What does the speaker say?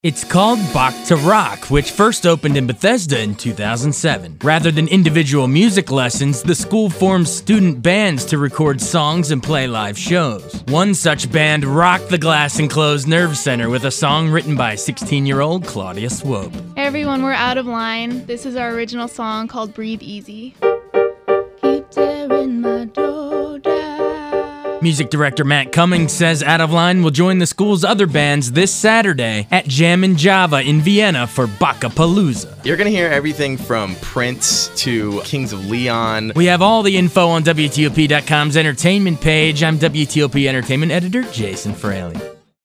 It's called Bach to Rock, which first opened in Bethesda in 2007. Rather than individual music lessons, the school forms student bands to record songs and play live shows. One such band rocked the Glass Enclosed Nerve Center with a song written by 16-year-old Claudia Swope. Hey everyone, we're Out of Line. This is our original song called Breathe Easy. Keep tearing my door down. Music director Matt Cummings says Out of Line will join the school's other bands this Saturday at Jammin' Java in Vienna for Bachapalooza. You're going to hear everything from Prince to Kings of Leon. We have all the info on WTOP.com's entertainment page. I'm WTOP Entertainment Editor Jason Fraley.